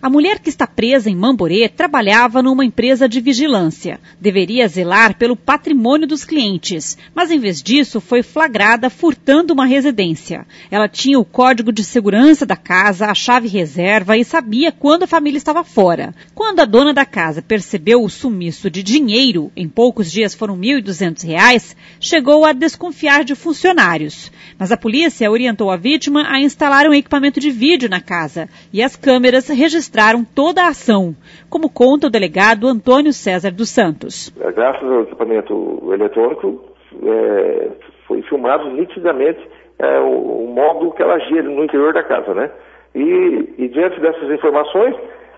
A mulher que está presa em Mamborê trabalhava numa empresa de vigilância. Deveria zelar pelo patrimônio dos clientes, mas em vez disso foi flagrada furtando uma residência. Ela tinha o código de segurança da casa, a chave reserva e sabia quando a família estava fora. Quando a dona da casa percebeu o sumiço de dinheiro, em poucos dias foram R$ 1.200, chegou a desconfiar de funcionários. Mas a polícia orientou a vítima a instalar um equipamento de vídeo na casa e as câmeras registraram toda a ação, como conta o delegado Antônio César dos Santos. Graças ao equipamento eletrônico, foi filmado nitidamente o modo que ela agia no interior da casa, né? E diante dessas informações,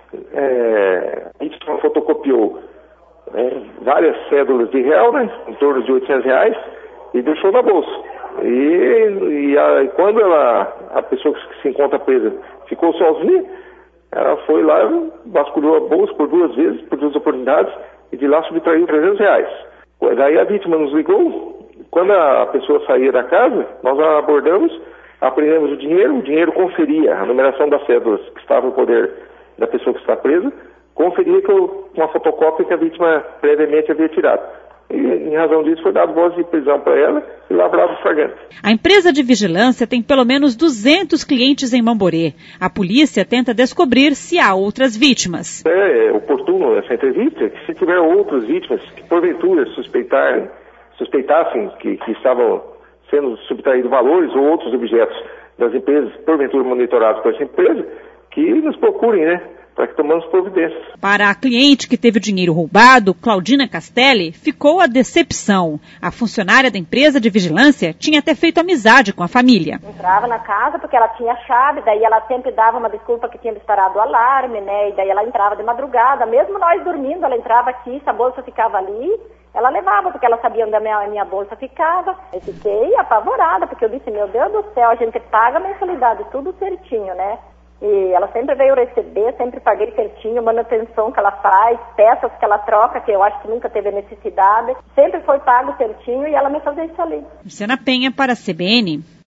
a gente fotocopiou várias cédulas de real, né? Em torno de R$800, e deixou na bolsa. E quando a pessoa que se encontra presa ficou sozinha, ela foi lá, vasculhou a bolsa por duas vezes, por duas oportunidades, e de lá subtraiu R$300. Daí a vítima nos ligou. Quando a pessoa saía da casa, nós a abordamos, apreendemos o dinheiro conferia a numeração das cédulas que estava no poder da pessoa que está presa, conferia com uma fotocópia que a vítima previamente havia tirado. E, em razão disso, foi dado voz de prisão para ela e lavrado o flagrante. A empresa de vigilância tem pelo menos 200 clientes em Mamborê. A polícia tenta descobrir se há outras vítimas. É oportuno essa entrevista, que se tiver outras vítimas que, porventura, suspeitassem que estavam sendo subtraídos valores ou outros objetos das empresas, porventura monitorados por essa empresa, que nos procurem, né? Para que tomamos providências. Para a cliente que teve o dinheiro roubado, Claudina Castelli, ficou a decepção. A funcionária da empresa de vigilância tinha até feito amizade com a família. Entrava na casa porque ela tinha chave, daí ela sempre dava uma desculpa que tinha estourado o alarme, né? E daí ela entrava de madrugada, mesmo nós dormindo, ela entrava aqui, se a bolsa ficava ali, ela levava, porque ela sabia onde a minha bolsa ficava. Eu fiquei apavorada, porque eu disse, meu Deus do céu, a gente paga a mensalidade, tudo certinho, né? E ela sempre veio receber, sempre paguei certinho, manutenção que ela faz, peças que ela troca, que eu acho que nunca teve necessidade. Sempre foi pago certinho e ela me fazia isso ali. Luciana Penha para a CBN.